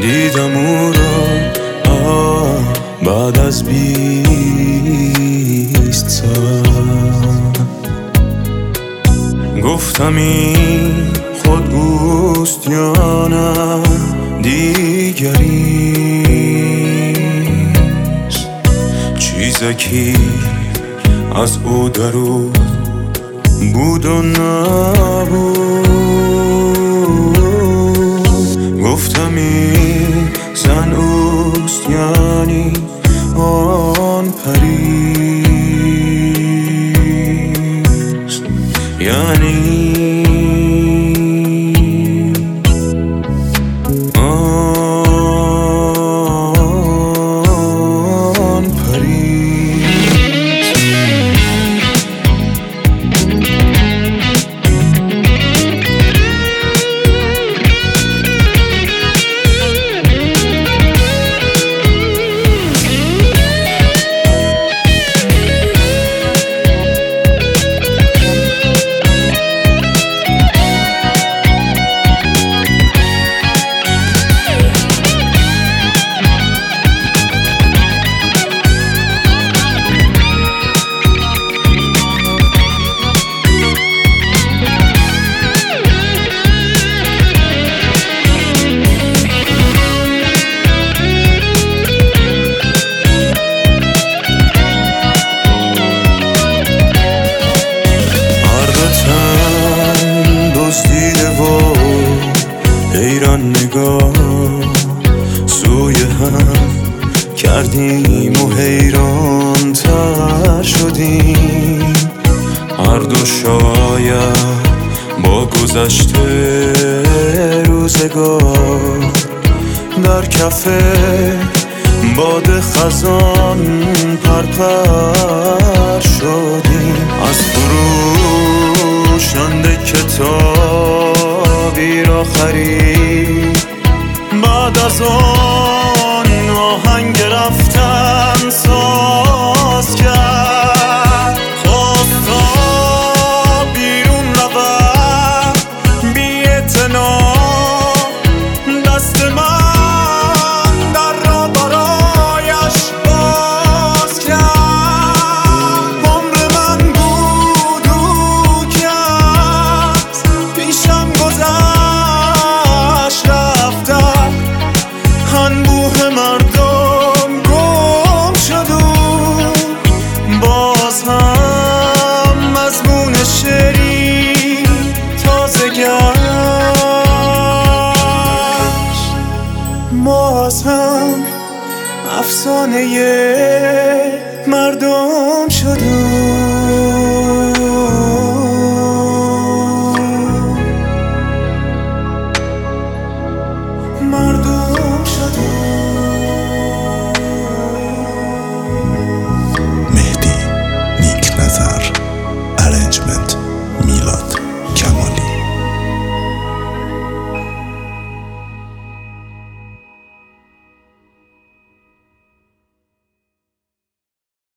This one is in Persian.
دیدم او را بعد از 20 سال. گفتم این خود اوست یا نه دیگریست. چیزکی از او درون بود و نبود. گفتم این زن اوست یعنی آن پریست، یعنی آن پریست. حیران نگاه سوی هم کردیم و حیران تر شدیم. هر دو شاید با گذشته روزگار در کف باد خزان پرپر شدیم. از فروشنده کتابی را خرید، بعد از آن آهنگ رفتن ساز کرد. خواست تا بیرون رود بی اعتنا، دست من در را برایش باز کرد. عمر من بود او که از پیشم گذشت رفتم، انبوه مردم گم شد و باز هم مضمون شعری تازه گشت. باز هم افسانه مردم شد.